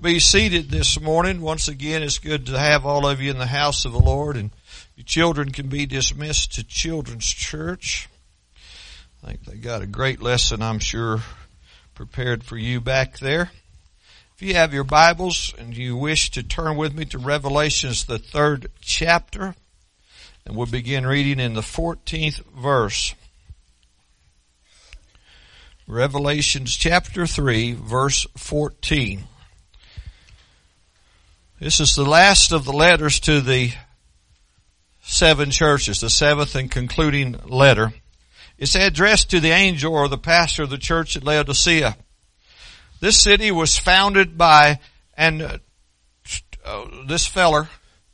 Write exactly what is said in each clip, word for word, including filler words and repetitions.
be seated this morning. Once again, it's good to have all of you in the house of the Lord, and your children can be dismissed to Children's Church. I think they got a great lesson, I'm sure, prepared for you back there. If you have your Bibles and you wish to turn with me to Revelations, the third chapter, and we'll begin reading in the fourteenth verse. Revelations chapter three, verse fourteen. This is the last of the letters to the seven churches, the seventh and concluding letter. It's addressed to the angel or the pastor of the church at Laodicea. This city was founded by, and uh, uh, this feller,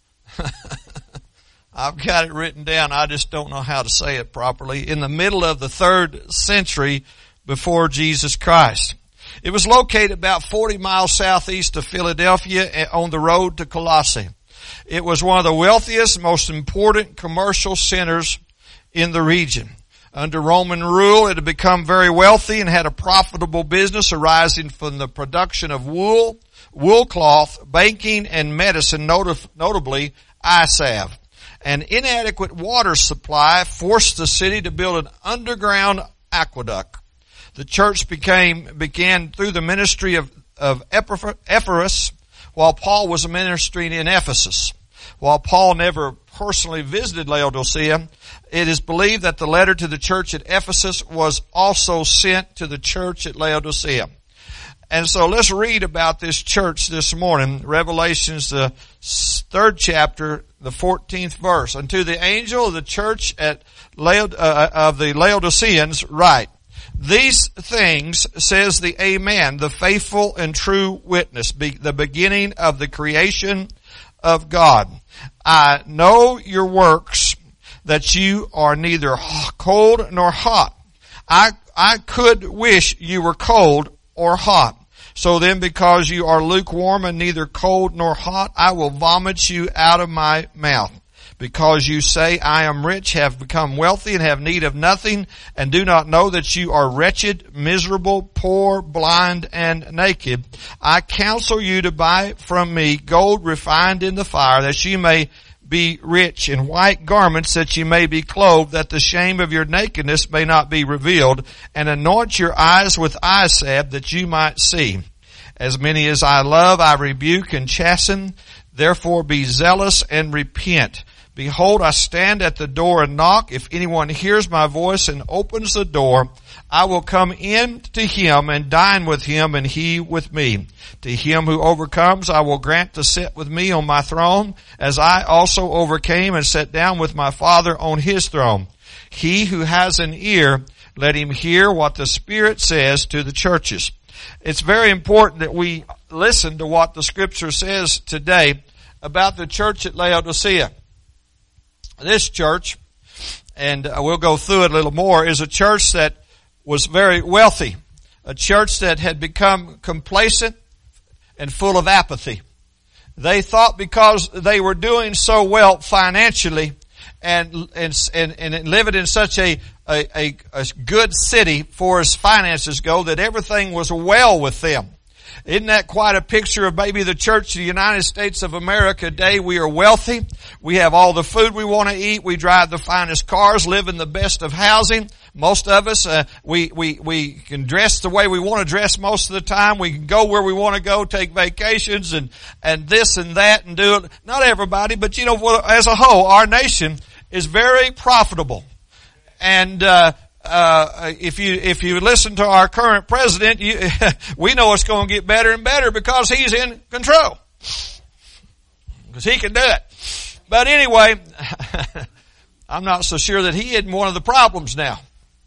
I've got it written down, I just don't know how to say it properly, in the middle of the third century before Jesus Christ. It was located about forty miles southeast of Philadelphia on the road to Colossae. It was one of the wealthiest, most important commercial centers in the region. Under Roman rule, it had become very wealthy and had a profitable business arising from the production of wool, wool cloth, banking, and medicine, notably eye salve. An inadequate water supply forced the city to build an underground aqueduct. The church became, began through the ministry of, of Epaphras, while Paul was ministering in Ephesus. While Paul never personally visited Laodicea, it is believed that the letter to the church at Ephesus was also sent to the church at Laodicea. And so let's read about this church this morning. Revelations, the third chapter, the fourteenth verse. Unto the angel of the church at Laod- uh, of the Laodiceans write, These things says the Amen, the faithful and true witness, be the beginning of the creation of God. I know your works, that you are neither cold nor hot. I, I could wish you were cold or hot. So then, because you are lukewarm and neither cold nor hot, I will vomit you out of my mouth. Because you say, I am rich, have become wealthy, and have need of nothing, and do not know that you are wretched, miserable, poor, blind, and naked. I counsel you to buy from me gold refined in the fire, that you may be rich, in white garments, that you may be clothed, that the shame of your nakedness may not be revealed, and anoint your eyes with eye salve, that you might see. As many as I love, I rebuke and chasten. Therefore be zealous and repent. Behold, I stand at the door and knock. If anyone hears my voice and opens the door, I will come in to him and dine with him and he with me. To him who overcomes, I will grant to sit with me on my throne, as I also overcame and sat down with my Father on his throne. He who has an ear, let him hear what the Spirit says to the churches. It's very important that we listen to what the Scripture says today about the church at Laodicea. This church, and we'll go through it a little more, is a church that was very wealthy. A church that had become complacent and full of apathy. They thought because they were doing so well financially and and and, and living in such a, a, a good city for as finances go, that everything was well with them. Isn't that quite a picture of maybe the church of the United States of America today? We are wealthy. We have all the food we want to eat. We drive the finest cars, live in the best of housing. Most of us, uh, we, we, we can dress the way we want to dress most of the time. We can go where we want to go, take vacations and, and this and that and do it. Not everybody, but you know, as a whole, our nation is very profitable. And, uh, Uh, if you, if you listen to our current president, you, we know it's going to get better and better because he's in control. Because he can do it. But anyway, I'm not so sure that he isn't one of the problems now.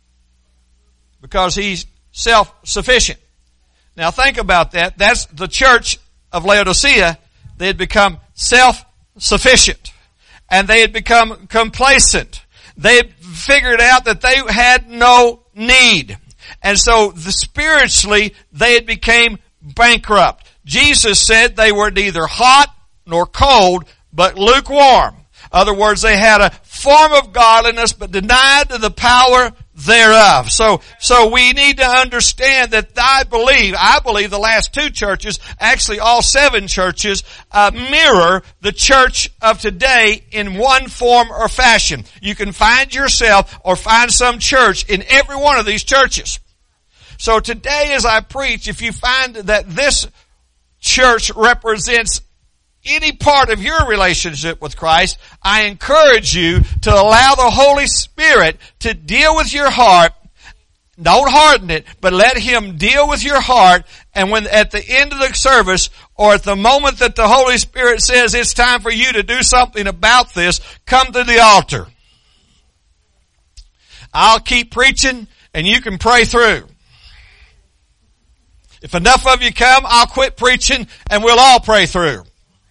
Because he's self-sufficient. Now think about that. That's the church of Laodicea. They had become self-sufficient. And they had become complacent. They had figured out that they had no need. And so the, spiritually, they had became bankrupt. Jesus said they were neither hot nor cold, but lukewarm. In other words, they had a form of godliness, but denied the power thereof. So, so we need to understand that I believe, I believe the last two churches, actually all seven churches, uh, mirror the church of today in one form or fashion. You can find yourself or find some church in every one of these churches. So today as I preach, if you find that this church represents any part of your relationship with Christ, I encourage you to allow the Holy Spirit to deal with your heart. Don't harden it, but let Him deal with your heart. And when at the end of the service, or at the moment that the Holy Spirit says it's time for you to do something about this, come to the altar. I'll keep preaching and you can pray through. If enough of you come, I'll quit preaching and we'll all pray through.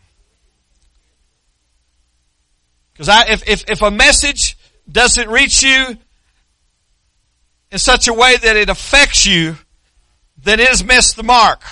Because I, if, if, if a message doesn't reach you in such a way that it affects you, then it has missed the mark.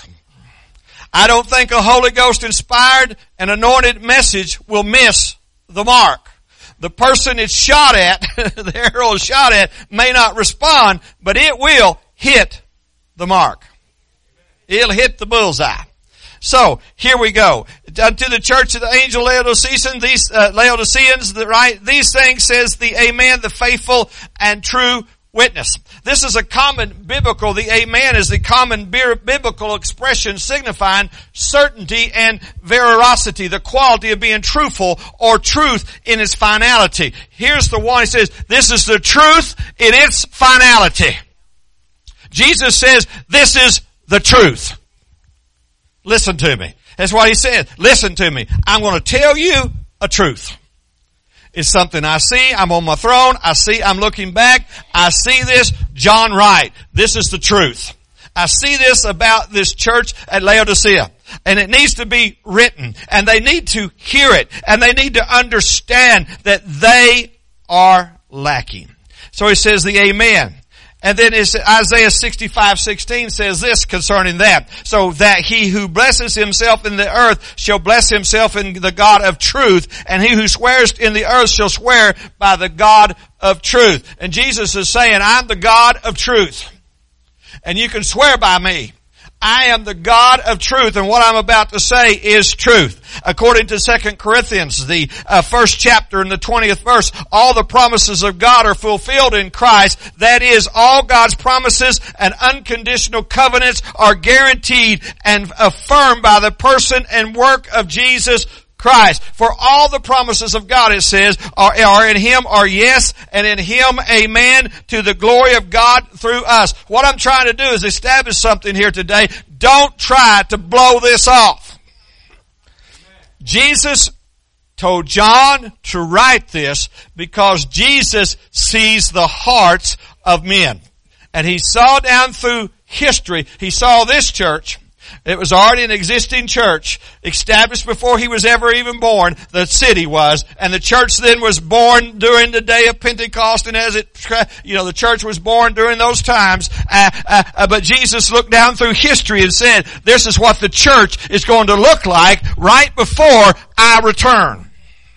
I don't think a Holy Ghost inspired and anointed message will miss the mark. The person it's shot at, the arrow is shot at, may not respond, but it will hit the mark. It'll hit the bullseye. So, here we go. Unto the church of the angel Laodiceans, these, uh, Laodiceans, the, right, these things says the Amen, the faithful and true witness. This is a common biblical, the Amen is the common biblical expression signifying certainty and veracity, the quality of being truthful or truth in its finality. Here's the one, he says, this is the truth in its finality. Jesus says, this is the truth. Listen to me. That's what he said. Listen to me. I'm going to tell you a truth. It's something I see. I'm on my throne. I see. I'm looking back. I see this. John Wright. This is the truth. I see this about this church at Laodicea. And it needs to be written. And they need to hear it. And they need to understand that they are lacking. So he says the Amen. And then it's Isaiah sixty-five sixteen says this concerning that. So that he who blesses himself in the earth shall bless himself in the God of truth. And he who swears in the earth shall swear by the God of truth. And Jesus is saying, I'm the God of truth. And you can swear by me. I am the God of truth, and what I'm about to say is truth. According to Second Corinthians, the uh, first chapter and the twentieth verse, all the promises of God are fulfilled in Christ. That is, all God's promises and unconditional covenants are guaranteed and affirmed by the person and work of Jesus Christ. For all the promises of God, it says, are, are in Him are yes, and in Him amen, to the glory of God through us. What I'm trying to do is establish something here today. Don't try to blow this off. Jesus told John to write this because Jesus sees the hearts of men. And He saw down through history, He saw this church. It was already an existing church, established before He was ever even born, the city was, and the church then was born during the day of Pentecost, and as it, you know, the church was born during those times, uh, uh, uh, but Jesus looked down through history and said, this is what the church is going to look like right before I return.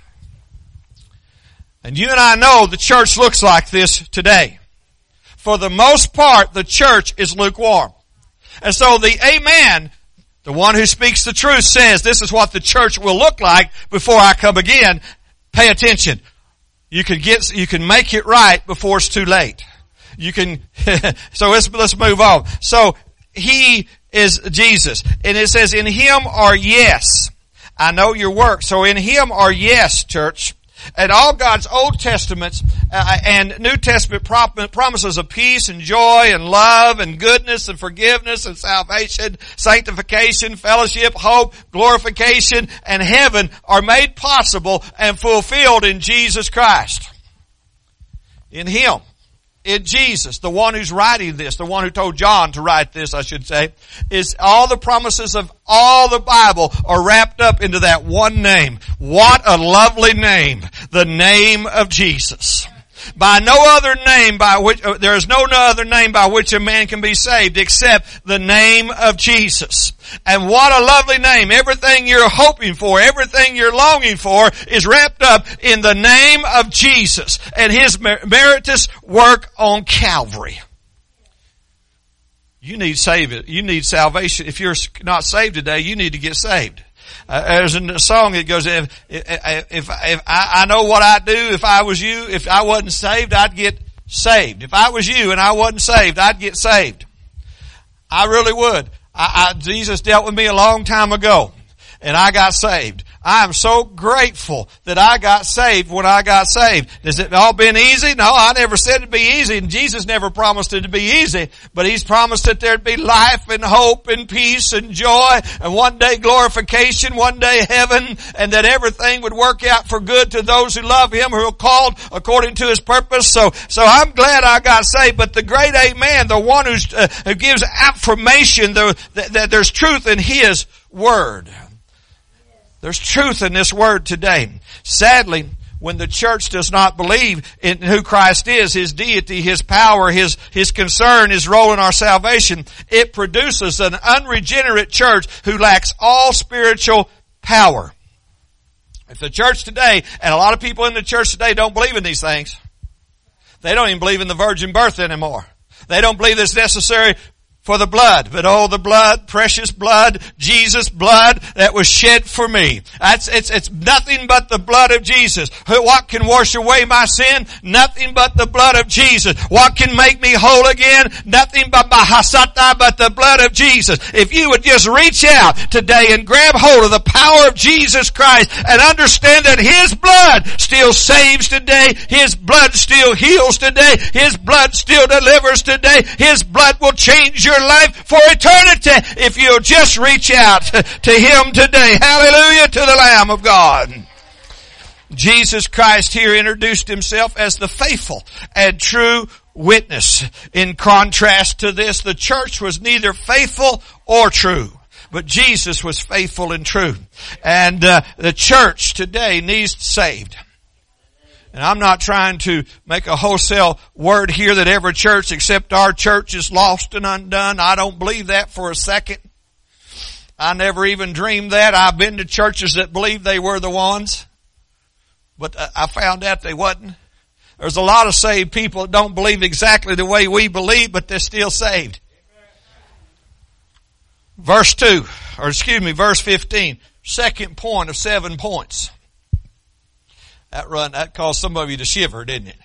And you and I know the church looks like this today. For the most part, the church is lukewarm. And so the Amen, the one who speaks the truth, says this is what the church will look like before I come again. Pay attention. You can get, you can make it right before it's too late. You can, so let's, let's move on. So He is Jesus. And it says in Him are yes. I know your work. So in Him are yes, church. And all God's Old Testaments uh, and New Testament promises of peace and joy and love and goodness and forgiveness and salvation, sanctification, fellowship, hope, glorification, and heaven are made possible and fulfilled in Jesus Christ. In Him. In Jesus, the one who's writing this, the one who told John to write this, I should say, is all the promises of all the Bible are wrapped up into that one name. What a lovely name. The name of Jesus. By no other name by which, uh, there is no other name by which a man can be saved except the name of Jesus. And what a lovely name. Everything you're hoping for, everything you're longing for is wrapped up in the name of Jesus and His meritorious work on Calvary. You need save You need salvation. If you're not saved today, you need to get saved. Uh, there's a song that goes, if, if, if, if I, I know what I'd do if I was you, if I wasn't saved, I'd get saved. If I was you and I wasn't saved, I'd get saved. I really would. I, I, Jesus dealt with me a long time ago, and I got saved. I am so grateful that I got saved when I got saved. Has it all been easy? No, I never said it'd be easy, and Jesus never promised it to be easy, but He's promised that there'd be life and hope and peace and joy, and one day glorification, one day heaven, and that everything would work out for good to those who love Him, who are called according to His purpose. So, so I'm glad I got saved, but the great Amen, the one who's, uh, who gives affirmation the, that, that there's truth in His Word. There's truth in this word today. Sadly, when the church does not believe in who Christ is, His deity, His power, His, His concern, His role in our salvation, it produces an unregenerate church who lacks all spiritual power. If the church today, and a lot of people in the church today don't believe in these things. They don't even believe in the virgin birth anymore. They don't believe it's necessary for the blood, but oh, the blood, precious blood, Jesus' blood that was shed for me. That's, it's, it's nothing but the blood of Jesus. What can wash away my sin? Nothing but the blood of Jesus. What can make me whole again? Nothing but bahasata, but the blood of Jesus. If you would just reach out today and grab hold of the power of Jesus Christ and understand that His blood still saves today, His blood still heals today, His blood still delivers today, His blood will change your life for eternity if you'll just reach out to Him today. Hallelujah to the Lamb of God. Jesus Christ here introduced Himself as the faithful and true witness. In contrast to this, the church was neither faithful or true, but Jesus was faithful and true. And uh, the church today needs saved. And I'm not trying to make a wholesale word here that every church except our church is lost and undone. I don't believe that for a second. I never even dreamed that. I've been to churches that believed they were the ones, but I found out they wasn't. There's a lot of saved people that don't believe exactly the way we believe, but they're still saved. Verse two, or excuse me, verse fifteen, second point of seven points. That run, that caused some of you to shiver, didn't it?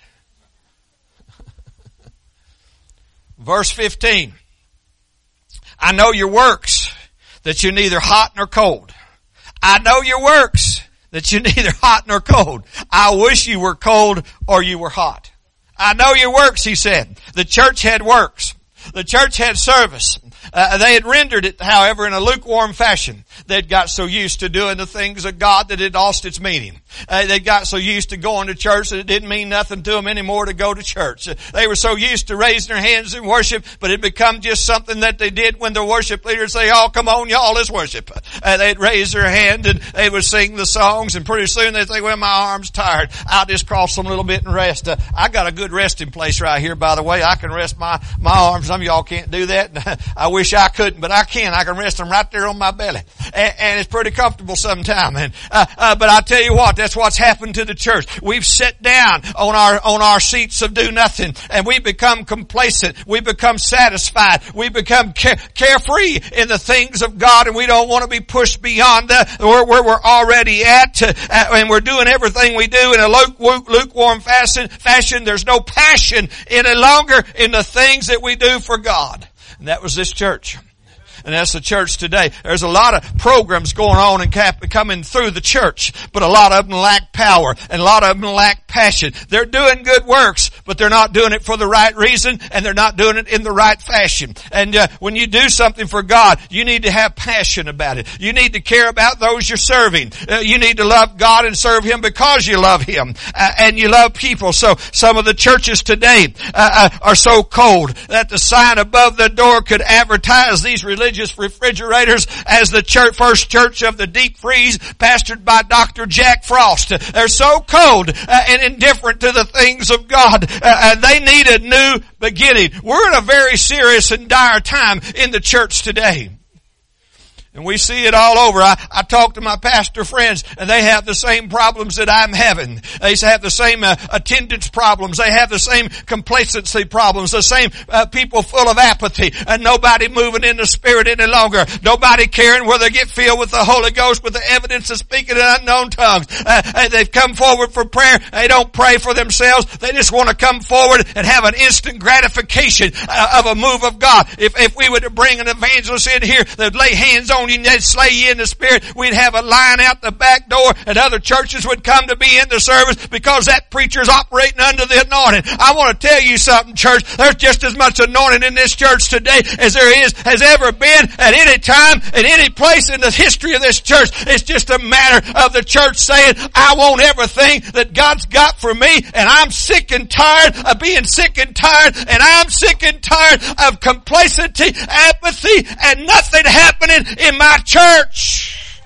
Verse fifteen. I know your works, that you're neither hot nor cold. I know your works, that you're neither hot nor cold. I wish you were cold or you were hot. I know your works, he said. The church had works. The church had service. Uh, they had rendered it, however, in a lukewarm fashion. They'd got so used to doing the things of God that it lost its meaning. Uh, they got so used to going to church that it didn't mean nothing to them anymore to go to church. Uh, they were so used to raising their hands in worship, but it become just something that they did when the worship leaders say, "Oh, come on, y'all, let's worship." Uh, they'd raise their hand and they would sing the songs, and pretty soon they'd think, "Well, my arm's tired. I'll just cross them a little bit and rest." Uh, I got a good resting place right here, by the way. I can rest my, my arms. Some of y'all can't do that. I wish I couldn't, but I can. I can rest them right there on my belly. And, and it's pretty comfortable sometimes. And, uh, uh, but I tell you what, that's what's happened to the church. We've sat down on our, on our seats of do nothing, and we become complacent. We become satisfied. We become care, carefree in the things of God, and we don't want to be pushed beyond uh, where, where we're already at. Uh, and we're doing everything we do in a luke, lukewarm fashion, fashion. There's no passion any longer in the things that we do for God. And that was this church. And that's the church today. There's a lot of programs going on and coming through the church, but a lot of them lack power and a lot of them lack passion. They're doing good works, but they're not doing it for the right reason, and they're not doing it in the right fashion. And uh, when you do something for God, you need to have passion about it. You need to care about those you're serving. Uh, you need to love God and serve Him because you love Him uh, and you love people. So some of the churches today uh, uh, are so cold that the sign above the door could advertise these religious prestigious refrigerators as the church, first church of the deep freeze, pastored by Doctor Jack Frost. They're so cold uh, and indifferent to the things of God, uh, and they need a new beginning. We're in a very serious and dire time in the church today. And we see it all over. I, I talk to my pastor friends, and they have the same problems that I'm having. They have the same uh, attendance problems. They have the same complacency problems. The same uh, people full of apathy, and nobody moving in the Spirit any longer. Nobody caring whether they get filled with the Holy Ghost with the evidence of speaking in unknown tongues. Uh, and they've come forward for prayer. They don't pray for themselves. They just want to come forward and have an instant gratification uh, of a move of God. If if we were to bring an evangelist in here, they'd lay hands on you and they'd slay you in the Spirit, we'd have a line out the back door, and other churches would come to be in the service because that preacher's operating under the anointing. I want to tell you something, church. There's just as much anointing in this church today as there is, has ever been at any time, at any place in the history of this church. It's just a matter of the church saying, I want everything that God's got for me, and I'm sick and tired of being sick and tired, and I'm sick and tired of complacency, apathy, and nothing happening in my church.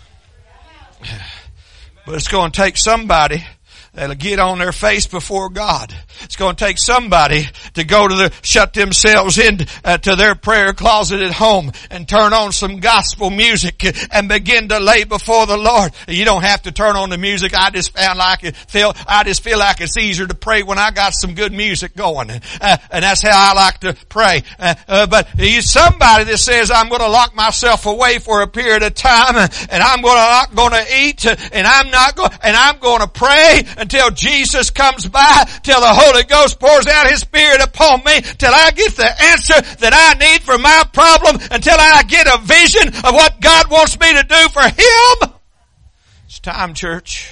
But it's going to take somebody that'll get on their face before God. It's going to take somebody to go to the, shut themselves in uh, to their prayer closet at home and turn on some gospel music and begin to lay before the Lord. You don't have to turn on the music. I just found like it feel, I just feel like it's easier to pray when I got some good music going. Uh, and that's how I like to pray. Uh, uh, but you, somebody that says, I'm going to lock myself away for a period of time and I'm going to, not going to eat and I'm not going, and I'm going to pray until Jesus comes by, till the Holy Ghost pours out His Spirit upon me, till I get the answer that I need for my problem, until I get a vision of what God wants me to do for Him. It's time, church.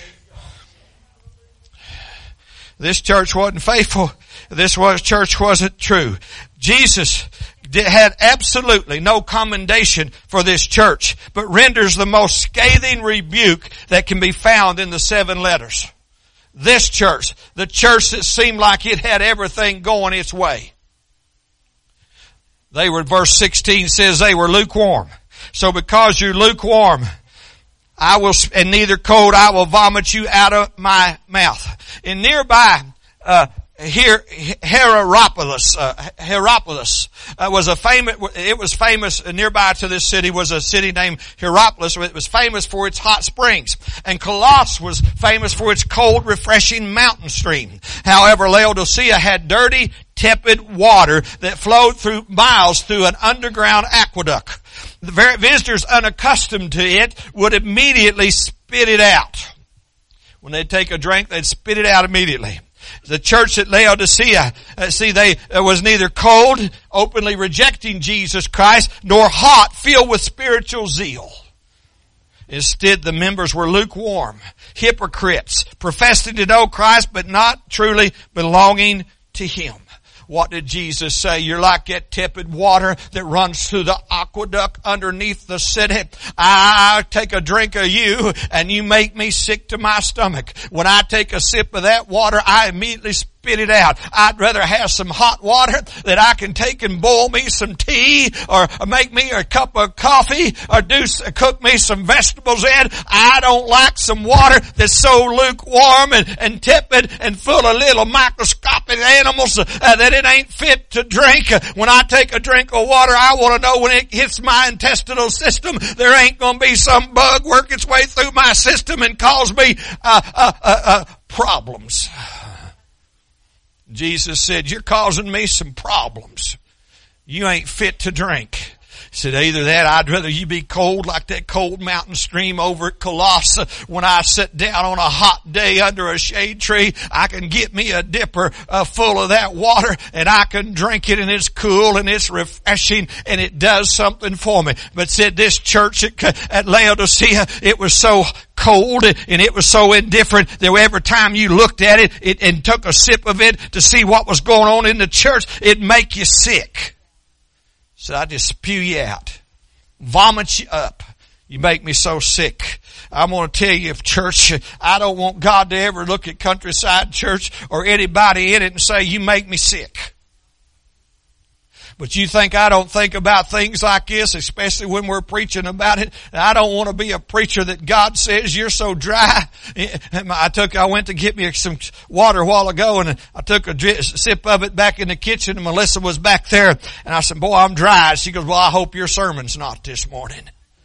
This church wasn't faithful. This was, church wasn't true. Jesus had absolutely no commendation for this church, but renders the most scathing rebuke that can be found in the seven letters. This church, the church that seemed like it had everything going its way. They were, verse sixteen says they were lukewarm. So because you're lukewarm, I will, and neither cold, I will vomit you out of my mouth. In nearby, uh, Here, Hierapolis, uh, Hierapolis uh, was a famous, it was famous nearby to this city was a city named Hierapolis. It was famous for its hot springs. And Colossus was famous for its cold, refreshing mountain stream. However, Laodicea had dirty, tepid water that flowed through miles through an underground aqueduct. The very visitors unaccustomed to it would immediately spit it out. When they'd take a drink, they'd spit it out immediately. The church at Laodicea, uh, see, they uh, was neither cold, openly rejecting Jesus Christ, nor hot, filled with spiritual zeal. Instead, the members were lukewarm, hypocrites, professing to know Christ, but not truly belonging to Him. What did Jesus say? You're like that tepid water that runs through the aqueduct underneath the city. I take a drink of you and you make me sick to my stomach. When I take a sip of that water, I immediately spit it out. I'd rather have some hot water that I can take and boil me some tea or make me a cup of coffee or do cook me some vegetables in. I don't like some water that's so lukewarm and, and tepid and full of little microscopic animals uh, that it ain't fit to drink. When I take a drink of water, I want to know when it hits my intestinal system, there ain't going to be some bug work its way through my system and cause me uh, uh, uh, uh, problems. Jesus said, you're causing me some problems. You ain't fit to drink. He said, either that, I'd rather you be cold like that cold mountain stream over at Colossus. When I sit down on a hot day under a shade tree, I can get me a dipper uh, full of that water and I can drink it and it's cool and it's refreshing and it does something for me. But said this church at, at Laodicea, it was so cold and it was so indifferent that every time you looked at it, it and took a sip of it to see what was going on in the church, it'd make you sick. So I just spew you out, vomit you up. You make me so sick. I'm going to tell you, if church, I don't want God to ever look at Countryside Church or anybody in it and say, you make me sick. But you think I don't think about things like this, especially when we're preaching about it? I don't want to be a preacher that God says you're so dry. I took, I went to get me some water a while ago, and I took a sip of it back in the kitchen, and Melissa was back there, and I said, boy, I'm dry. She goes, well, I hope your sermon's not this morning.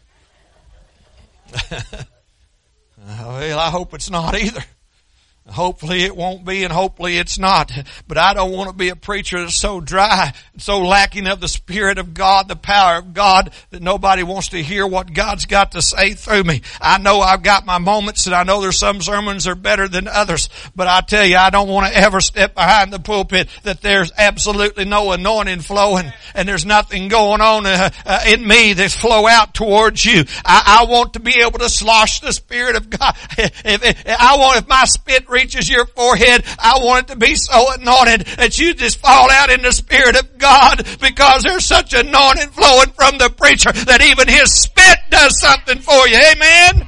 Well, I hope it's not either. Hopefully it won't be, and hopefully it's not. But I don't want to be a preacher that's so dry, so lacking of the Spirit of God, the power of God, that nobody wants to hear what God's got to say through me. I know I've got my moments, and I know there's some sermons that are better than others. But I tell you, I don't want to ever step behind the pulpit that there's absolutely no anointing flowing, and there's nothing going on uh, uh, in me that flow out towards you. I, I want to be able to slosh the Spirit of God. If, if, I want, if my spit reaches your forehead, I want it to be so anointed that you just fall out in the Spirit of God, because there's such anointing flowing from the preacher that even his spit does something for you. Amen?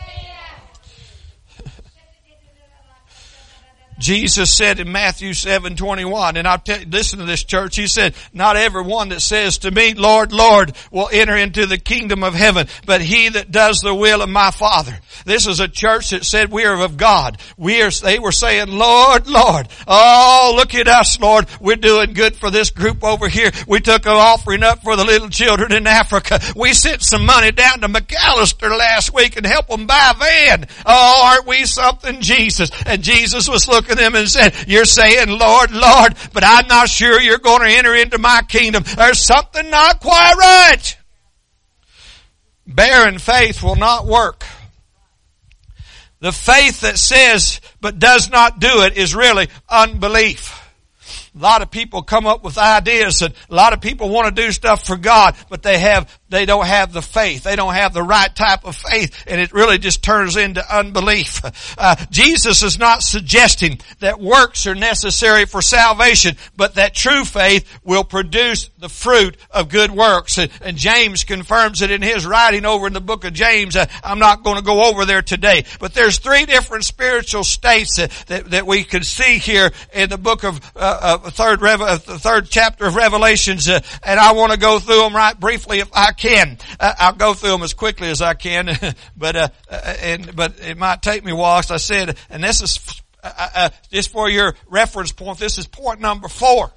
Jesus said in Matthew seven twenty-one, and I'll tell you, listen to this, church. He said, not everyone that says to me, Lord, Lord, will enter into the kingdom of heaven, but he that does the will of my Father. This is a church that said we are of God. We are, they were saying, Lord, Lord. Oh, look at us, Lord. We're doing good for this group over here. We took an offering up for the little children in Africa. We sent some money down to McAllister last week and helped them buy a van. Oh, aren't we something, Jesus? And Jesus was looking at them and said, you're saying, Lord, Lord, but I'm not sure you're going to enter into my kingdom. There's something not quite right. Barren faith will not work. The faith that says but does not do it is really unbelief. A lot of people come up with ideas, and a lot of people want to do stuff for God, but they have, they don't have the faith. They don't have the right type of faith, and it really just turns into unbelief. Uh, Jesus is not suggesting that works are necessary for salvation, but that true faith will produce the fruit of good works. And, and James confirms it in his writing over in the book of James. Uh, I'm not going to go over there today, but there's three different spiritual states that, that, that we can see here in the book of, uh, of third, uh, the third chapter of Revelations, uh, and I want to go through them right briefly if I can. Uh, I'll go through them as quickly as I can, but uh, and but it might take me a while, as I said. And this is uh, uh, just for your reference point. This is point number four.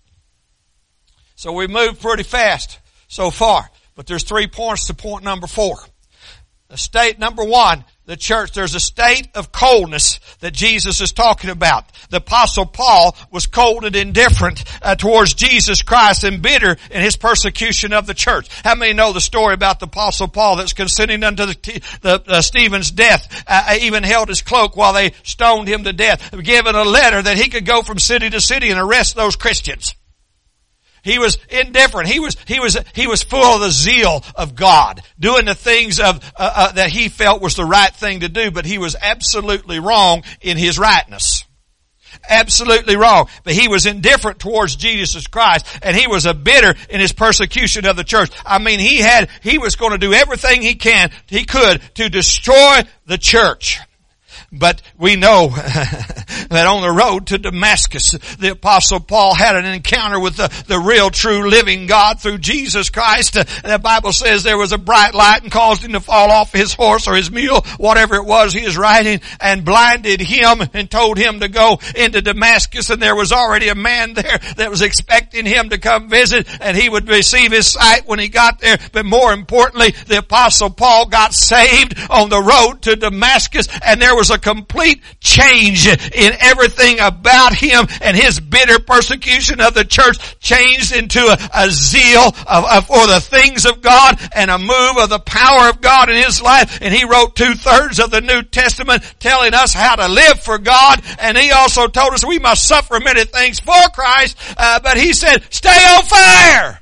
So we moved pretty fast so far, but there's three points to point number four. The state number one. The church, there's a state of coldness that Jesus is talking about. The Apostle Paul was cold and indifferent uh, towards Jesus Christ, and bitter in his persecution of the church. How many know the story about the Apostle Paul that's consenting unto the, the uh, Stephen's death, uh, even held his cloak while they stoned him to death, given a letter that he could go from city to city and arrest those Christians. He was indifferent. He was, he was, he was full of the zeal of God, doing the things of, uh, uh, that he felt was the right thing to do, but he was absolutely wrong in his rightness. Absolutely wrong. But he was indifferent towards Jesus Christ, and he was a bitter in his persecution of the church. I mean, he had, he was going to do everything he can, he could to destroy the church. But we know that on the road to Damascus, the Apostle Paul had an encounter with the, the real, true, living God through Jesus Christ. Uh, the Bible says there was a bright light and caused him to fall off his horse or his mule, whatever it was he was riding, and blinded him and told him to go into Damascus. And there was already a man there that was expecting him to come visit, and he would receive his sight when he got there. But more importantly, the Apostle Paul got saved on the road to Damascus, and there was a complete change in everything about him, and his bitter persecution of the church changed into a, a zeal of, of, for the things of God, and a move of the power of God in his life. And he wrote two thirds of the New Testament telling us how to live for God, and he also told us we must suffer many things for Christ, uh, but he said, stay on fire.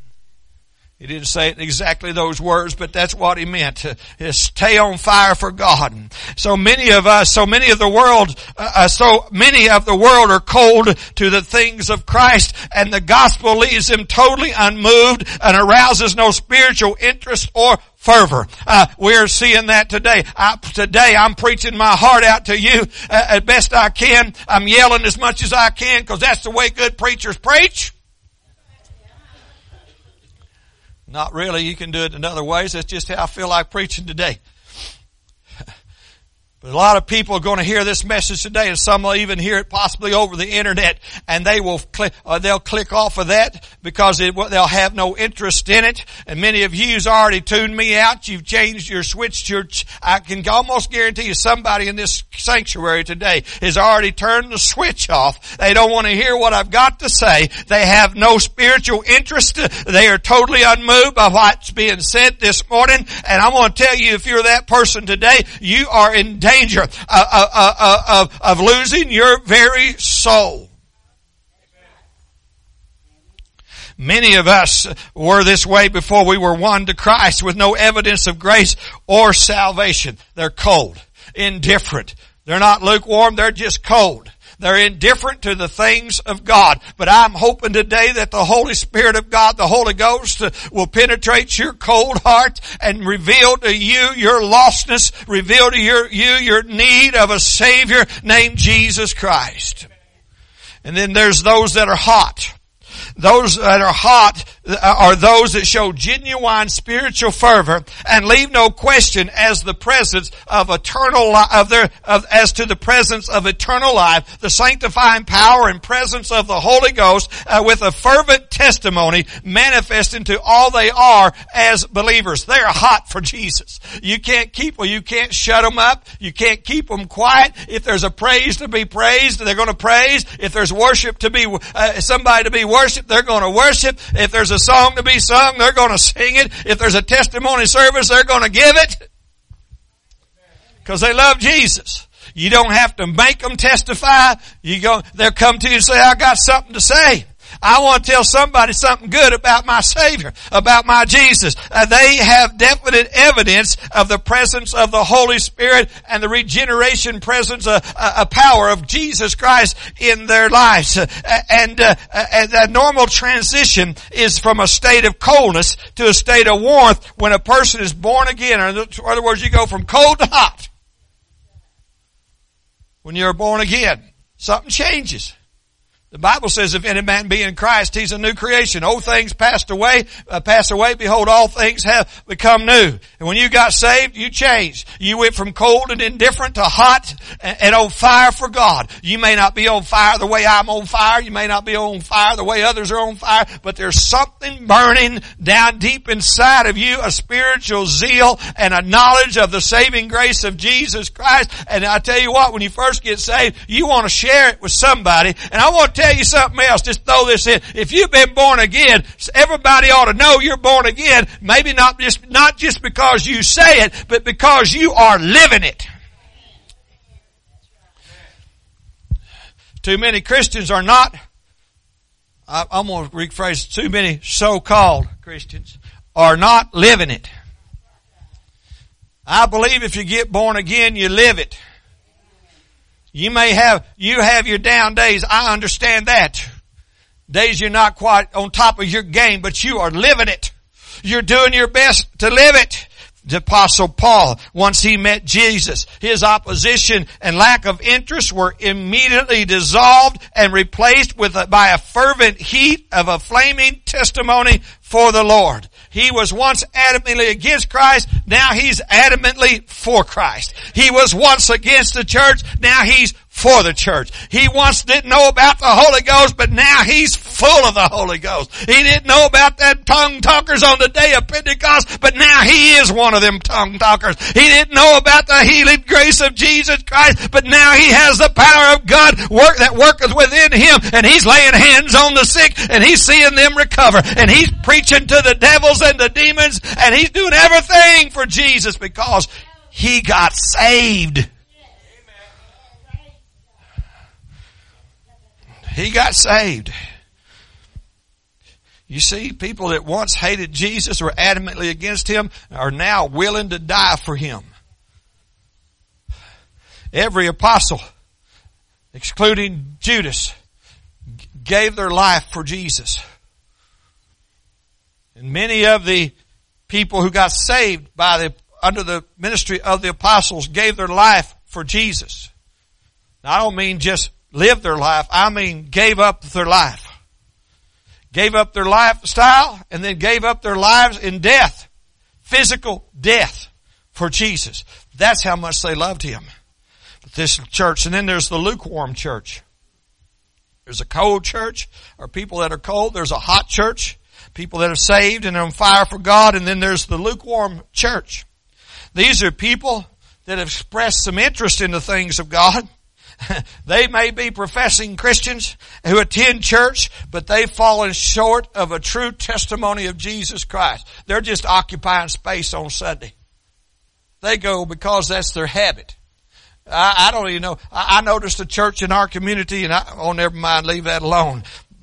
He didn't say it in exactly those words, but that's what he meant. Is stay on fire for God. So many of us, so many of the world, uh, so many of the world are cold to the things of Christ, and the gospel leaves them totally unmoved and arouses no spiritual interest or fervor. Uh, we're seeing that today. I, today I'm preaching my heart out to you uh, as best I can. I'm yelling as much as I can because that's the way good preachers preach. Not really. You can do it in other ways. That's just how I feel like preaching today. But a lot of people are going to hear this message today, and some will even hear it possibly over the internet, and they will click, uh, they'll click off of that because it, they'll have no interest in it. And many of you's already tuned me out. You've changed your switched your. I can almost guarantee you somebody in this sanctuary today has already turned the switch off. They don't want to hear what I've got to say. They have no spiritual interest. They are totally unmoved by what's being said this morning. And I want to tell you, if you're that person today, you are in danger. danger of, of, of, of losing your very soul. Many of us were this way before we were won to Christ with no evidence of grace or salvation. They're cold, indifferent. They're not lukewarm, they're just cold. They're indifferent to the things of God. But I'm hoping today that the Holy Spirit of God, the Holy Ghost, will penetrate your cold heart and reveal to you your lostness, reveal to your, you your need of a Savior named Jesus Christ. And then there's those that are hot. Those that are hot are those that show genuine spiritual fervor and leave no question as the presence of eternal life, of their, of, as to the presence of eternal life, the sanctifying power and presence of the Holy Ghost, uh, with a fervent testimony manifesting to all they are as believers. They are hot for Jesus. You can't keep them. You can't shut them up. You can't keep them quiet. If there's a praise to be praised, they're going to praise. If there's worship to be, uh, somebody to be worshiped, they're going to worship. If there's a song to be sung, they're going to sing it. If there's a testimony service, they're going to give it. Because they love Jesus. You don't have to make them testify. You go, they'll come to you and say, I got something to say. I want to tell somebody something good about my Savior, about my Jesus. Uh, they have definite evidence of the presence of the Holy Spirit and the regeneration presence, a uh, uh, uh, power of Jesus Christ in their lives. Uh, and, uh, uh, and the normal transition is from a state of coldness to a state of warmth when a person is born again. Or in other words, you go from cold to hot. When you're born again, something changes. The Bible says, if any man be in Christ, he's a new creation. Old things passed away, uh, pass away. Behold, all things have become new. And when you got saved, you changed. You went from cold and indifferent to hot and, and on fire for God. You may not be on fire the way I'm on fire. You may not be on fire the way others are on fire. But there's something burning down deep inside of you, a spiritual zeal and a knowledge of the saving grace of Jesus Christ. And I tell you what, when you first get saved, you want to share it with somebody. And I want to tell you something else. Just throw this in. If you've been born again, everybody ought to know you're born again. Maybe not just, not just because you say it, but because you are living it. Too many Christians are not, I, I'm going to rephrase, too many so-called Christians are not living it. I believe if you get born again, you live it. You may have, you have your down days. I understand that. Days you're not quite on top of your game, but you are living it. You're doing your best to live it. The Apostle Paul, once he met Jesus, his opposition and lack of interest were immediately dissolved and replaced with a, by a fervent heat of a flaming testimony for the Lord. He was once adamantly against Christ, now he's adamantly for Christ. He was once against the church, now he's for the church. He once didn't know about the Holy Ghost, but now he's full of the Holy Ghost. He didn't know about that tongue talkers on the day of Pentecost, but now he is one of them tongue talkers. He didn't know about the healing grace of Jesus Christ, but now he has the power of God work that worketh within him, and he's laying hands on the sick, and he's seeing them recover, and he's preaching to the devils and the demons, and he's doing everything for Jesus because he got saved. He got saved. You see, people that once hated Jesus, were adamantly against him, are now willing to die for him. Every apostle, excluding Judas, gave their life for Jesus. And many of the people who got saved by the under the ministry of the apostles gave their life for Jesus. Now, I don't mean just lived their life. I mean gave up their life. gave up their lifestyle, and then gave up their lives in death. Physical death for Jesus. That's how much they loved Him. But this church, and then there's the lukewarm church. There's a cold church, or people that are cold. There's a hot church, people that are saved and are on fire for God. And then there's the lukewarm church. These are people that have expressed some interest in the things of God. They may be professing Christians who attend church, but they've fallen short of a true testimony of Jesus Christ. They're just occupying space on Sunday. They go because that's their habit. I, I don't even know. I, I noticed a church in our community, and I, oh, never mind, leave that alone.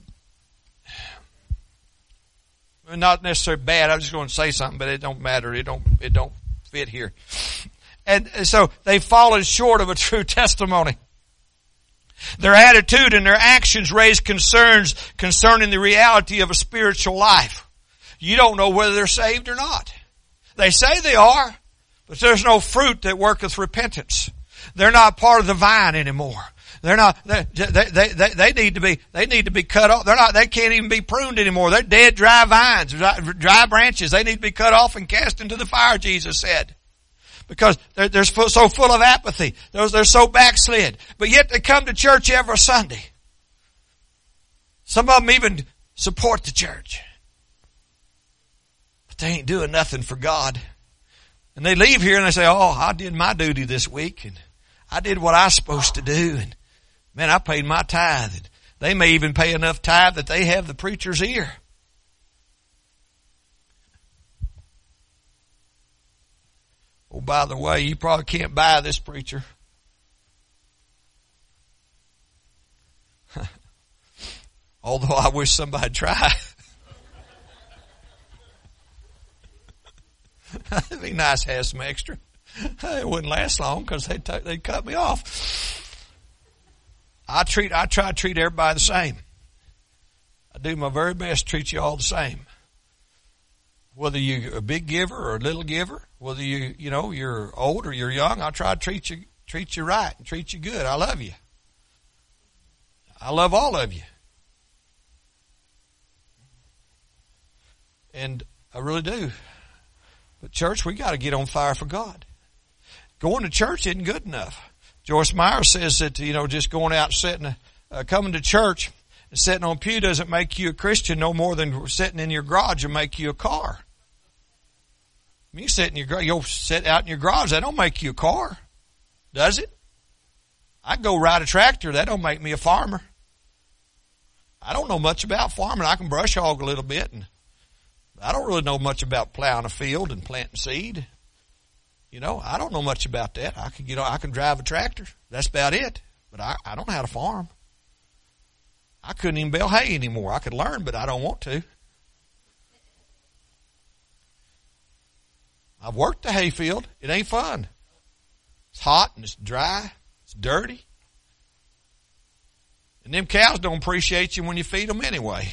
Not necessarily bad. I was just going to say something, but it don't matter. It don't, it don't fit here. And so they've fallen short of a true testimony. Their attitude and their actions raise concerns concerning the reality of a spiritual life. You don't know whether they're saved or not. They say they are, but there's no fruit that worketh repentance. They're not part of the vine anymore. They're not, they, they, they, they need to be, they need to be cut off. They're not, they can't even be pruned anymore. They're dead, dry vines, dry, dry branches. They need to be cut off and cast into the fire, Jesus said. Because they're, they're so full of apathy. They're, they're so backslid. But yet they come to church every Sunday. Some of them even support the church. But they ain't doing nothing for God. And they leave here and they say, oh, I did my duty this week. And I did what I was supposed to do. And man, I paid my tithe. And they may even pay enough tithe that they have the preacher's ear. Oh, by the way, you probably can't buy this preacher. Although I wish somebody'd try. It'd be nice to have some extra. It wouldn't last long because they'd, t- they'd cut me off. I treat, I try to treat everybody the same. I do my very best to treat you all the same. Whether you're a big giver or a little giver, whether you, you know, you're old or you're young, I try to treat you, treat you right and treat you good. I love you. I love all of you. And I really do. But church, we got to get on fire for God. Going to church isn't good enough. Joyce Meyer says that, you know, just going out and sitting, uh, coming to church and sitting on a pew doesn't make you a Christian no more than sitting in your garage will make you a car. You sit in your, you'll sit out in your garage. That don't make you a car, does it? I go ride a tractor. That don't make me a farmer. I don't know much about farming. I can brush hog a little bit, and I don't really know much about plowing a field and planting seed. You know, I don't know much about that. I can, you know, I can drive a tractor. That's about it. But I, I don't know how to farm. I couldn't even bale hay anymore. I could learn, but I don't want to. I've worked the hay field. It ain't fun. It's hot and it's dry. It's dirty. And them cows don't appreciate you when you feed them anyway.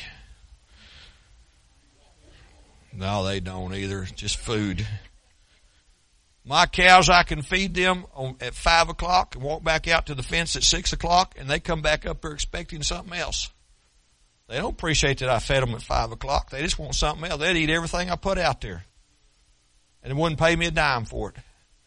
No, they don't either. It's just food. My cows, I can feed them on, at five o'clock and walk back out to the fence at six o'clock, and they come back up there expecting something else. They don't appreciate that I fed them at five o'clock. They just want something else. They'd eat everything I put out there. And it wouldn't pay me a dime for it.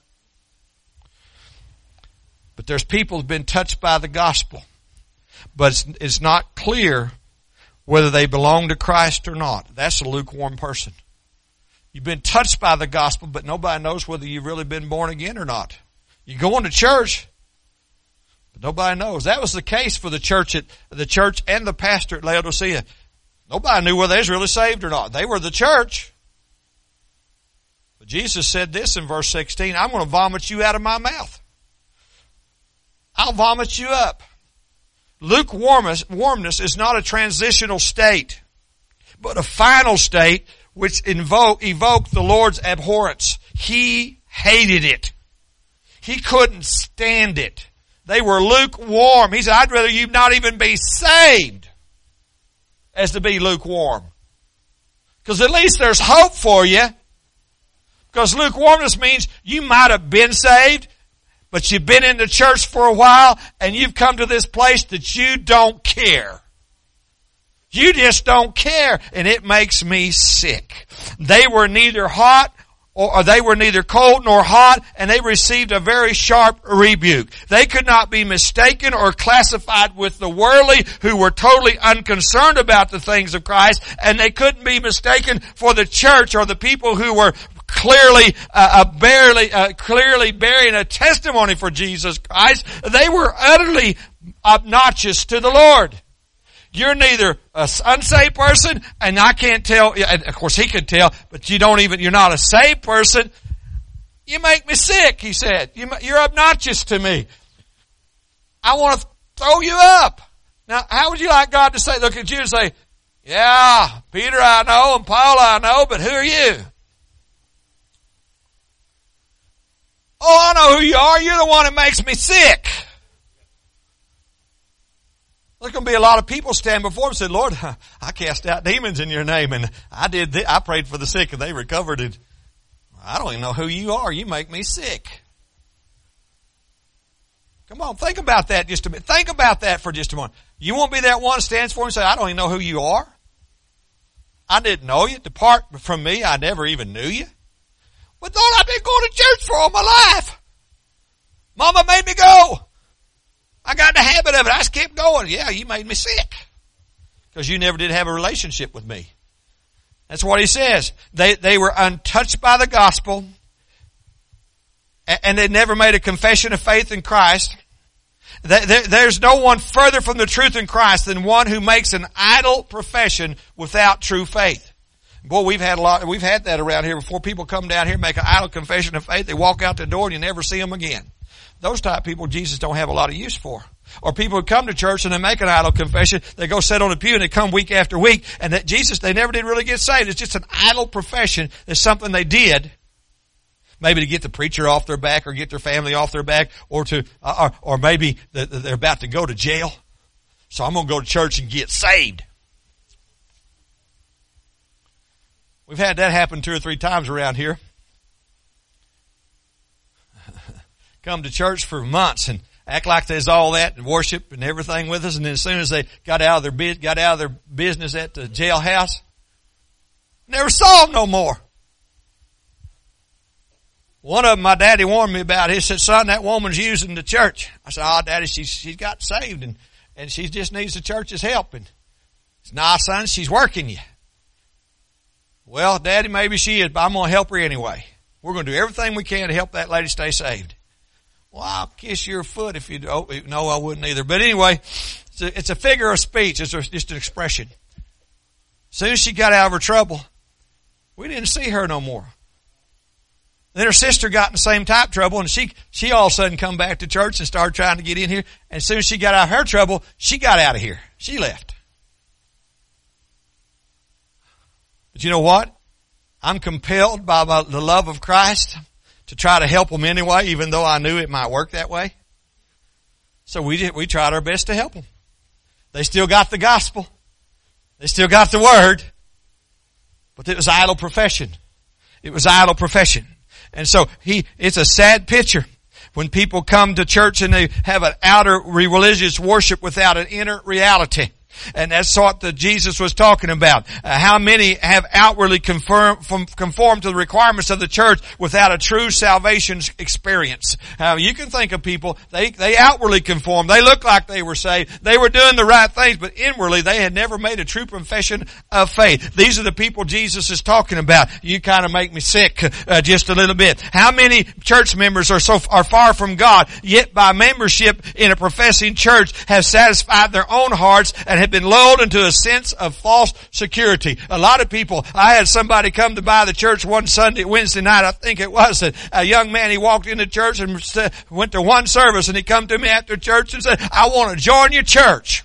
But there's people who've been touched by the gospel. But it's, it's not clear whether they belong to Christ or not. That's a lukewarm person. You've been touched by the gospel, but nobody knows whether you've really been born again or not. You're going to church, but nobody knows. That was the case for the church at the church and the pastor at Laodicea. Nobody knew whether they was really saved or not. They were the church. But Jesus said this in verse sixteen, I'm going to vomit you out of my mouth. I'll vomit you up. Lukewarmness warmness is not a transitional state, but a final state which invoke, evoked the Lord's abhorrence. He hated it. He couldn't stand it. They were lukewarm. He said, I'd rather you not even be saved as to be lukewarm. Because at least there's hope for you. Because lukewarmness means you might have been saved, but you've been in the church for a while and you've come to this place that you don't care. You just don't care, and it makes me sick. They were neither hot or they were neither cold nor hot, and they received a very sharp rebuke. They could not be mistaken or classified with the worldly, who were totally unconcerned about the things of Christ, and they couldn't be mistaken for the church or the people who were clearly, uh, uh, barely, uh, clearly bearing a testimony for Jesus Christ. They were utterly obnoxious to the Lord. You're neither an unsaved person, and I can't tell, and of course he could tell, but you don't even, you're not a saved person. You make me sick, he said. You, you're obnoxious to me. I want to throw you up. Now, how would you like God to say, look at you and say, yeah, Peter I know, and Paul I know, but who are you? Oh, I know who you are. You're the one that makes me sick. There's going to be a lot of people stand before him and say, Lord, I cast out demons in your name, and I did this. I prayed for the sick and they recovered it. I don't even know who you are. You make me sick. Come on, think about that just a minute. Think about that for just a moment. You won't be that one stands for him and say, I don't even know who you are. I didn't know you. Depart from me. I never even knew you. But Lord, I've been going to church for all my life. Mama made me go. I got in the habit of it. I just kept going. Yeah, you made me sick. Because you never did have a relationship with me. That's what he says. They, they were untouched by the gospel. And they never made a confession of faith in Christ. There's no one further from the truth in Christ than one who makes an idle profession without true faith. Boy, we've had a lot, we've had that around here before. People come down here, make an idle confession of faith. They walk out the door and you never see them again. Those type of people Jesus don't have a lot of use for. Or people who come to church and they make an idle confession, they go sit on the pew and they come week after week, and that Jesus, they never did really get saved. It's just an idle profession. It's something they did, maybe to get the preacher off their back or get their family off their back, or to, or, or maybe they're about to go to jail. So I'm going to go to church and get saved. We've had that happen two or three times around here. Come to church for months and act like there's all that and worship and everything with us, and then as soon as they got out of their got out of their business at the jailhouse, never saw them no more. One of them, my daddy warned me about. He said, "Son, that woman's using the church." I said, "Oh, Daddy, she's she's got saved and and she just needs the church's help." And he said, "Nah, son, she's working you." Well, Daddy, maybe she is, but I'm going to help her anyway. We're going to do everything we can to help that lady stay saved. Well, I'll kiss your foot if you don't. No, I wouldn't either. But anyway, it's a, it's a figure of speech. It's just an expression. As soon as she got out of her trouble, we didn't see her no more. Then her sister got in the same type of trouble, and she, she all of a sudden come back to church and started trying to get in here. And as soon as she got out of her trouble, she got out of here. She left. But you know what? I'm compelled by the love of Christ to try to help them anyway, even though I knew it might work that way. So we did, we tried our best to help them. They still got the gospel. They still got the word. But it was idle profession. It was idle profession. And so he, it's a sad picture when people come to church and they have an outer religious worship without an inner reality. And that's what the Jesus was talking about. Uh, how many have outwardly conform, conformed to the requirements of the church without a true salvation experience? Uh, you can think of people, they, they outwardly conformed. They looked like they were saved. They were doing the right things, but inwardly they had never made a true confession of faith. These are the people Jesus is talking about. You kind of make me sick uh, just a little bit. How many church members are so are far from God, yet by membership in a professing church have satisfied their own hearts and have been lulled into a sense of false security. A lot of people, I had somebody come to buy the church one Sunday, Wednesday night, I think it was, and a young man, he walked into church and went to one service, and he come to me after church and said, "I want to join your church."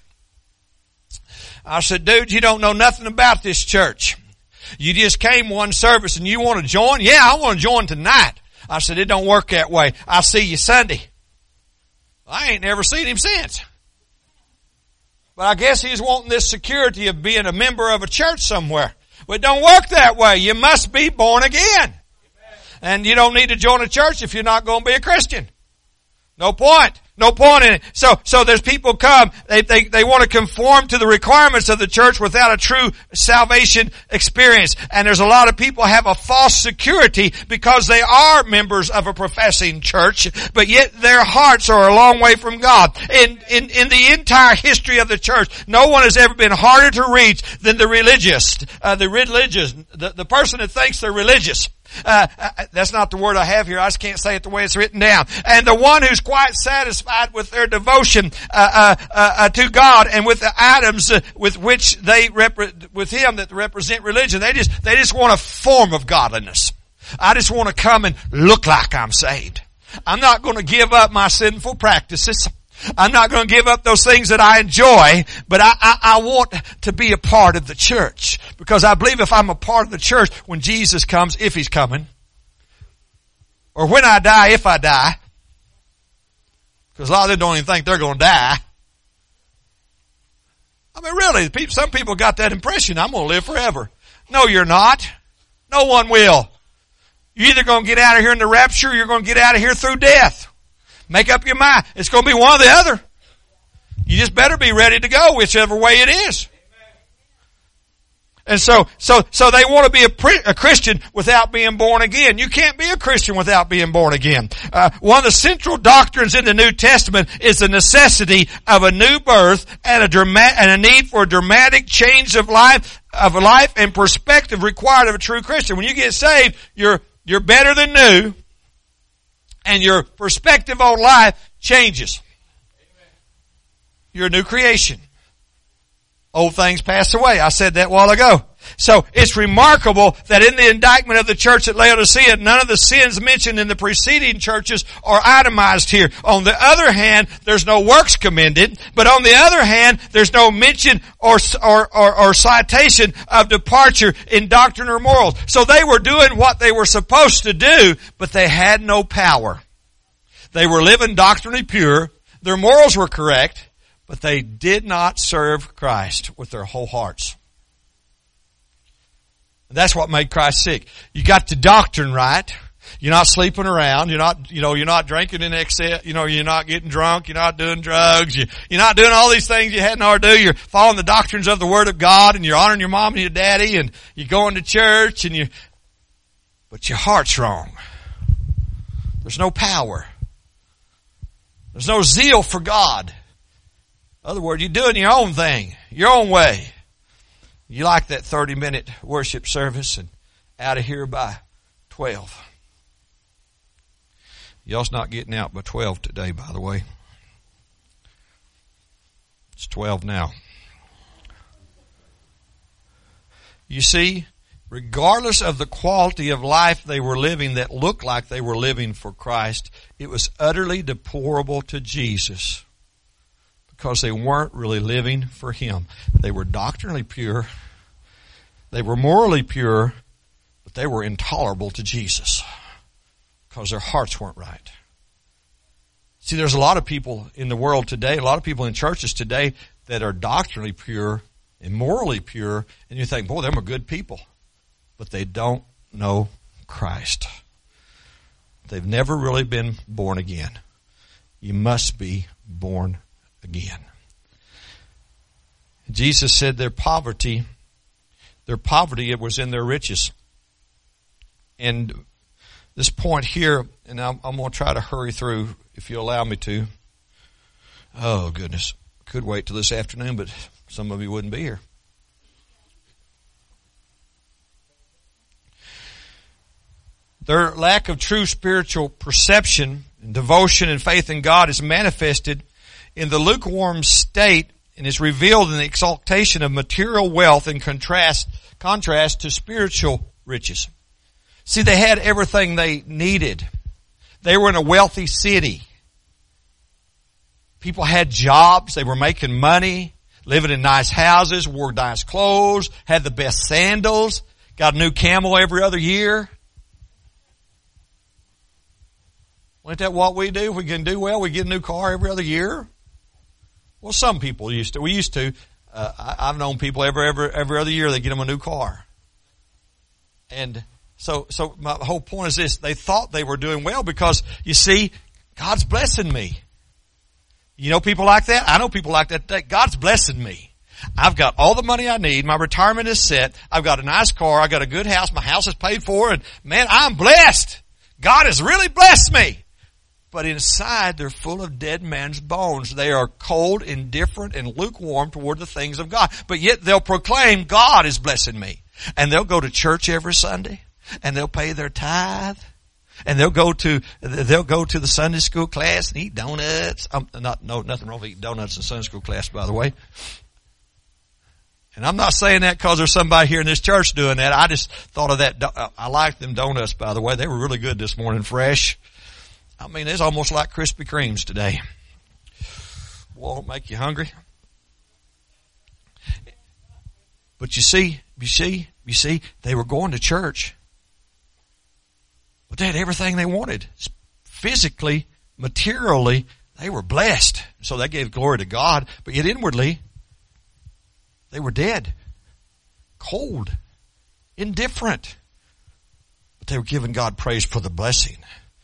I said, "Dude, you don't know nothing about this church. You just came one service and you want to join?" "Yeah, I want to join tonight." I said, "It don't work that way. I'll see you Sunday." I ain't never seen him since. But I guess he's wanting this security of being a member of a church somewhere. Well, it don't work that way. You must be born again. Amen. And you don't need to join a church if you're not going to be a Christian. No point. No point in it. So, so there's people come, they, they, they want to conform to the requirements of the church without a true salvation experience. And there's a lot of people have a false security because they are members of a professing church, but yet their hearts are a long way from God. In, in, in the entire history of the church, no one has ever been harder to reach than the religious, uh, the religious, the, the person that thinks they're religious. Uh, uh, that's not the word I have here. I just can't say it the way it's written down. And the one who's quite satisfied with their devotion uh, uh, uh, to God and with the items uh, with which they rep- with Him that represent religion, they just they just want a form of godliness. I just want to come and look like I'm saved. I'm not going to give up my sinful practices. I'm not going to give up those things that I enjoy, but I, I, I want to be a part of the church. Because I believe if I'm a part of the church, when Jesus comes, if He's coming, or when I die, if I die, because a lot of them don't even think they're going to die. I mean, really, some people got that impression, I'm going to live forever. No, you're not. No one will. You're either going to get out of here in the rapture, or you're going to get out of here through death. Make up your mind. It's going to be one or the other. You just better be ready to go whichever way it is. And so, so, so they want to be a, pre- a Christian without being born again. You can't be a Christian without being born again. Uh, one of the central doctrines in the New Testament is the necessity of a new birth and a dramatic, and a need for a dramatic change of life, of life and perspective required of a true Christian. When you get saved, you're, you're better than new. And your perspective on life changes. You're a new creation. Old things pass away. I said that a while ago. So it's remarkable that in the indictment of the church at Laodicea, none of the sins mentioned in the preceding churches are itemized here. On the other hand, there's no works commended, but on the other hand, there's no mention or, or, or, or citation of departure in doctrine or morals. So they were doing what they were supposed to do, but they had no power. They were living doctrinally pure. Their morals were correct, but they did not serve Christ with their whole hearts. That's what made Christ sick. You got the doctrine right. You're not sleeping around. You're not, you know, you're not drinking in excess. You know, you're not getting drunk. You're not doing drugs. You, you're not doing all these things you hadn't ought to do. You're following the doctrines of the Word of God, and you're honoring your mom and your daddy, and you're going to church, and you, but your heart's wrong. There's no power. There's no zeal for God. In other words, you're doing your own thing, your own way. You like that thirty minute worship service and out of here by twelve. Y'all's not getting out by twelve today, by the way. It's twelve now. You see, regardless of the quality of life they were living that looked like they were living for Christ, it was utterly deplorable to Jesus. Because they weren't really living for Him. They were doctrinally pure. They were morally pure, but they were intolerable to Jesus. Because their hearts weren't right. See, there's a lot of people in the world today, a lot of people in churches today that are doctrinally pure and morally pure, and you think, boy, them are good people. But they don't know Christ. They've never really been born again. You must be born again. Jesus said their poverty, their poverty, it was in their riches. And this point here, and I'm, I'm going to try to hurry through if you allow me to. Oh, goodness. Could wait till this afternoon, but some of you wouldn't be here. Their lack of true spiritual perception and devotion and faith in God is manifested in the lukewarm state and is revealed in the exaltation of material wealth in contrast, contrast to spiritual riches. See, they had everything they needed. They were in a wealthy city. People had jobs. They were making money, living in nice houses, wore nice clothes, had the best sandals, got a new camel every other year. Isn't that what we do? If we can do well, we get a new car every other year. Well, some people used to. We used to. Uh, I, I've known people every, every, every other year they get them a new car. And so, so my whole point is this. They thought they were doing well because, you see, God's blessing me. You know people like that? I know people like that today. God's blessing me. I've got all the money I need. My retirement is set. I've got a nice car. I've got a good house. My house is paid for. And man, I'm blessed. God has really blessed me. But inside, they're full of dead man's bones. They are cold, indifferent, and lukewarm toward the things of God. But yet they'll proclaim, God is blessing me. And they'll go to church every Sunday. And they'll pay their tithe. And they'll go to, they'll go to the Sunday school class and eat donuts. Um, not, no, nothing wrong with eating donuts in Sunday school class, by the way. And I'm not saying that because there's somebody here in this church doing that. I just thought of that. I liked them donuts, by the way. They were really good this morning, fresh. I mean, it's almost like Krispy Kremes today. Won't make you hungry. But you see, you see, you see, they were going to church. But they had everything they wanted. Physically, materially, they were blessed. So they gave glory to God. But yet inwardly, they were dead, cold, indifferent. But they were giving God praise for the blessing.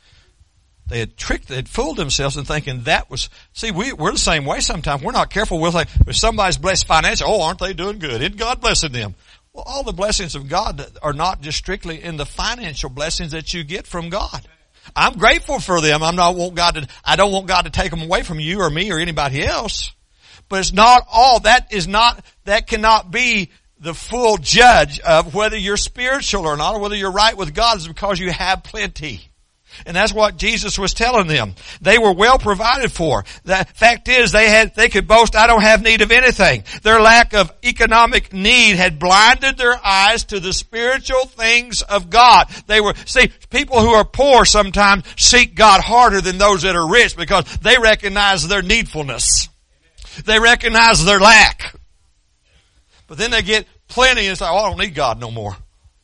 They had tricked, they had fooled themselves in thinking that was, see, we, we're the same way sometimes. We're not careful. We'll think, if somebody's blessed financially, oh, aren't they doing good? Isn't God blessing them? Well, all the blessings of God are not just strictly in the financial blessings that you get from God. I'm grateful for them. I'm not want God to, I don't want God to take them away from you or me or anybody else. But it's not all. That is not, that cannot be the full judge of whether you're spiritual or not, or whether you're right with God, is because you have plenty. And that's what Jesus was telling them. They were well provided for. The fact is, they had, they could boast, I don't have need of anything. Their lack of economic need had blinded their eyes to the spiritual things of God. They were, see, people who are poor sometimes seek God harder than those that are rich because they recognize their needfulness. They recognize their lack. But then they get plenty and say, oh, I don't need God no more.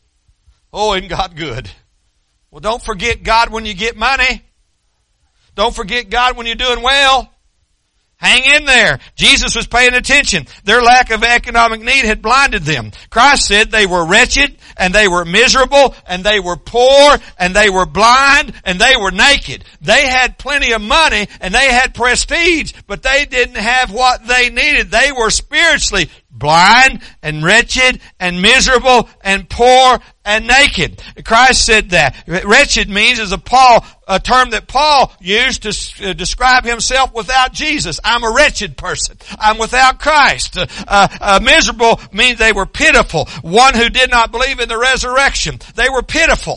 Oh, isn't God good? Well, don't forget God when you get money. Don't forget God when you're doing well. Hang in there. Jesus was paying attention. Their lack of economic need had blinded them. Christ said they were wretched, and they were miserable, and they were poor, and they were blind, and they were naked. They had plenty of money, and they had prestige, but they didn't have what they needed. They were spiritually blind and wretched and miserable and poor and naked. Christ said that. Wretched means is a Paul, a term that Paul used to describe himself without Jesus. I'm a wretched person. I'm without Christ. Uh, uh, miserable means they were pitiful. One who did not believe in the resurrection. They were pitiful.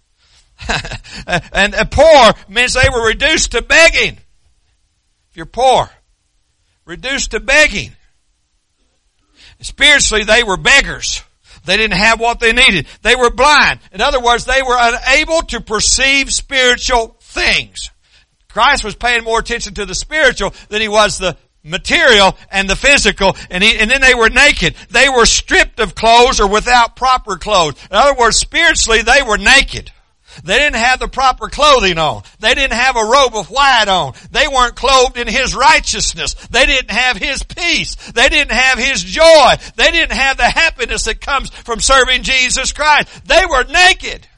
and uh, poor means they were reduced to begging. If you're poor, reduced to begging. Spiritually, they were beggars. They didn't have what they needed. They were blind. In other words, they were unable to perceive spiritual things. Christ was paying more attention to the spiritual than he was the material and the physical. And, he, and then they were naked. They were stripped of clothes or without proper clothes. In other words, spiritually, they were naked. They didn't have the proper clothing on. They didn't have a robe of white on. They weren't clothed in His righteousness. They didn't have His peace. They didn't have His joy. They didn't have the happiness that comes from serving Jesus Christ. They were naked.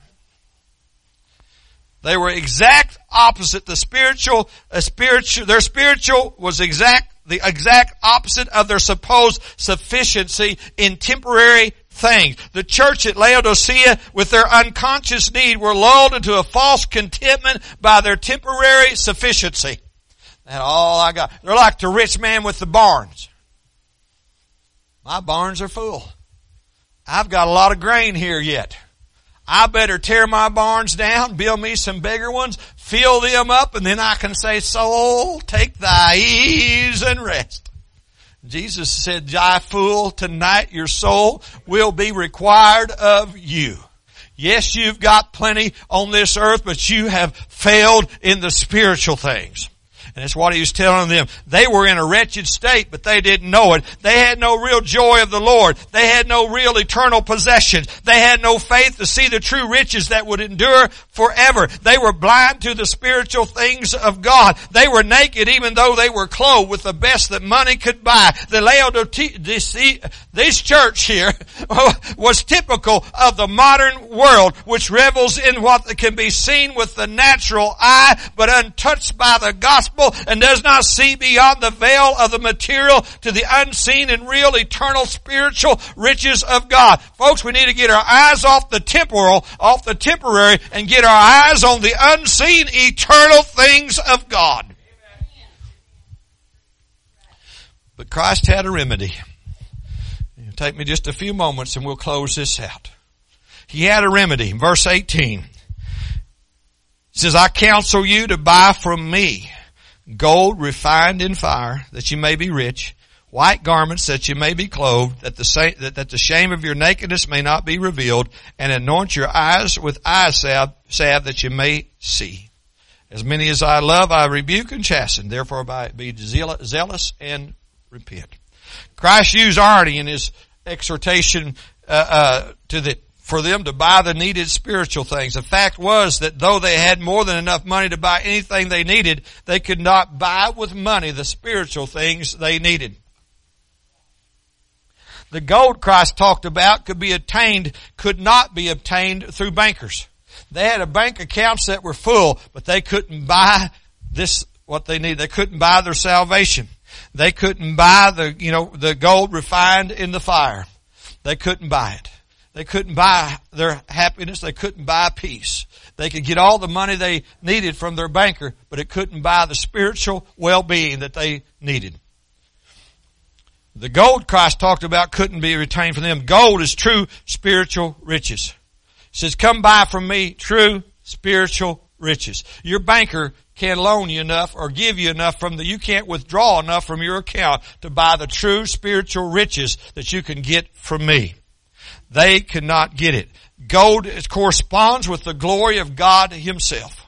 They were exact opposite. The spiritual, a spiritual, their spiritual was exact, the exact opposite of their supposed sufficiency in temporary things. The church at Laodicea, with their unconscious need, were lulled into a false contentment by their temporary sufficiency. That's all I got. They're like the rich man with the barns. My barns are full. I've got a lot of grain here yet. I better tear my barns down, build me some bigger ones, fill them up, and then I can say, soul, take thy ease and rest. Jesus said, thy fool, tonight your soul will be required of you. Yes, you've got plenty on this earth, but you have failed in the spiritual things. And that's what he was telling them. They were in a wretched state, but they didn't know it. They had no real joy of the Lord. They had no real eternal possessions. They had no faith to see the true riches that would endure forever. They were blind to the spiritual things of God. They were naked even though they were clothed with the best that money could buy. The Laodicea, this, this church here was typical of the modern world, which revels in what can be seen with the natural eye, but untouched by the gospel, and does not see beyond the veil of the material to the unseen and real eternal spiritual riches of God. Folks, we need to get our eyes off the temporal, off the temporary, and get our eyes on the unseen eternal things of God. But Christ had a remedy. It'll take me just a few moments and we'll close this out. He had a remedy. Verse eighteen. It says, I counsel you to buy from me gold refined in fire, that you may be rich, white garments that you may be clothed, that the, sa- that, that the shame of your nakedness may not be revealed, and anoint your eyes with eye salve, salve that you may see. As many as I love, I rebuke and chasten. Therefore be zealous and repent. Christ used irony in his exhortation uh, uh, to the for them to buy the needed spiritual things. The fact was that though they had more than enough money to buy anything they needed, they could not buy with money the spiritual things they needed. The gold Christ talked about could be obtained, could not be obtained through bankers. They had a bank accounts that were full, but they couldn't buy this, what they needed. They couldn't buy their salvation. They couldn't buy the, you know, the gold refined in the fire. They couldn't buy it. They couldn't buy their happiness. They couldn't buy peace. They could get all the money they needed from their banker, but it couldn't buy the spiritual well-being that they needed. The gold Christ talked about couldn't be retained from them. Gold is true spiritual riches. He says, come buy from me true spiritual riches. Your banker can't loan you enough or give you enough from the, you can't withdraw enough from your account to buy the true spiritual riches that you can get from me. They could not get it. Gold corresponds with the glory of God himself.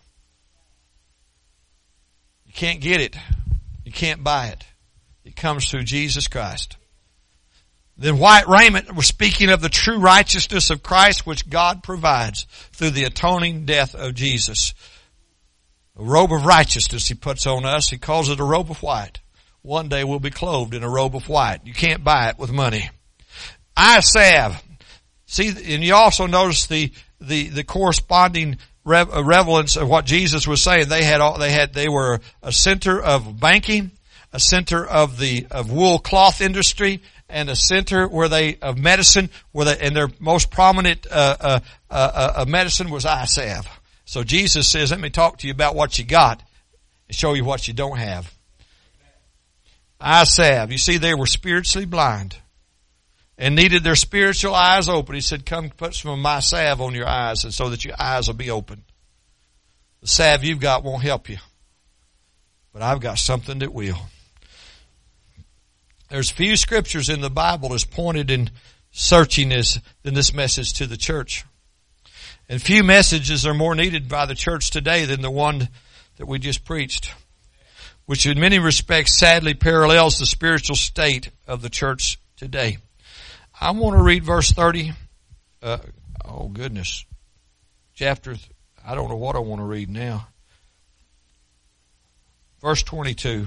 You can't get it. You can't buy it. It comes through Jesus Christ. Then white raiment was speaking of the true righteousness of Christ, which God provides through the atoning death of Jesus. A robe of righteousness he puts on us. He calls it a robe of white. One day we'll be clothed in a robe of white. You can't buy it with money. Eye salve. See, and you also notice the, the, the corresponding relevance of what Jesus was saying. They had all, they had, they were a center of banking, a center of the, of wool cloth industry, and a center where they, of medicine, where they, and their most prominent, uh, uh, uh, uh, medicine was eye salve. So Jesus says, let me talk to you about what you got and show you what you don't have. Eye salve. You see, they were spiritually blind and needed their spiritual eyes open. He said, come put some of my salve on your eyes, and so that your eyes will be open. The salve you've got won't help you, but I've got something that will. There's few scriptures in the Bible as pointed and searching as than this message to the church. And few messages are more needed by the church today than the one that we just preached, which in many respects sadly parallels the spiritual state of the church today. I want to read verse thirty. Uh, oh goodness. Chapter, I don't know what I want to read now. Verse twenty-two.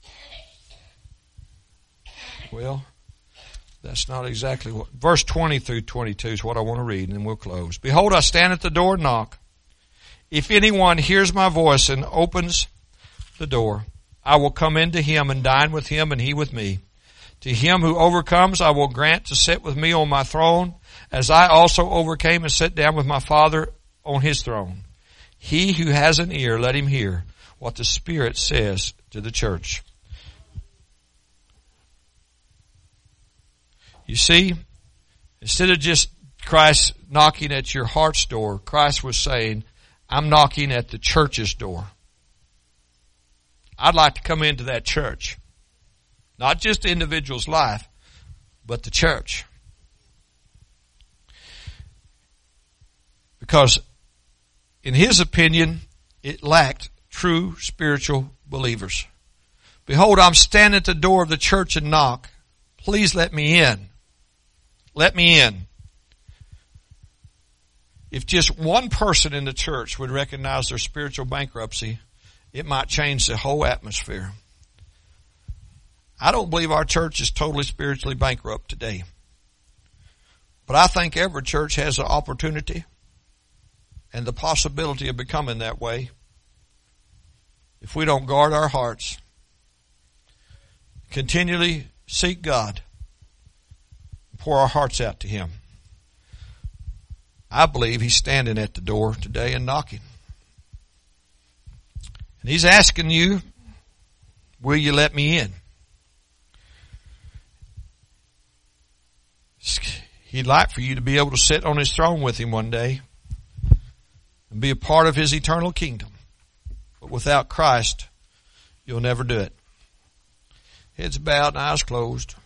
Well, that's not exactly what, verse twenty through twenty-two is what I want to read, and then we'll close. Behold, I stand at the door and knock. If anyone hears my voice and opens the door, I will come into him and dine with him and he with me. To him who overcomes, I will grant to sit with me on my throne, as I also overcame and sat down with my Father on his throne. He who has an ear, let him hear what the Spirit says to the church. You see, instead of just Christ knocking at your heart's door, Christ was saying, I'm knocking at the church's door. I'd like to come into that church. Not just the individual's life, but the church. Because in his opinion, it lacked true spiritual believers. Behold, I'm standing at the door of the church and knock. Please let me in. Let me in. If just one person in the church would recognize their spiritual bankruptcy, it might change the whole atmosphere. I don't believe our church is totally spiritually bankrupt today. But I think every church has the opportunity and the possibility of becoming that way if we don't guard our hearts, continually seek God, pour our hearts out to Him. I believe He's standing at the door today and knocking. And He's asking you, will you let me in? He'd like for you to be able to sit on His throne with Him one day and be a part of His eternal kingdom. But without Christ, you'll never do it. Heads bowed and eyes closed.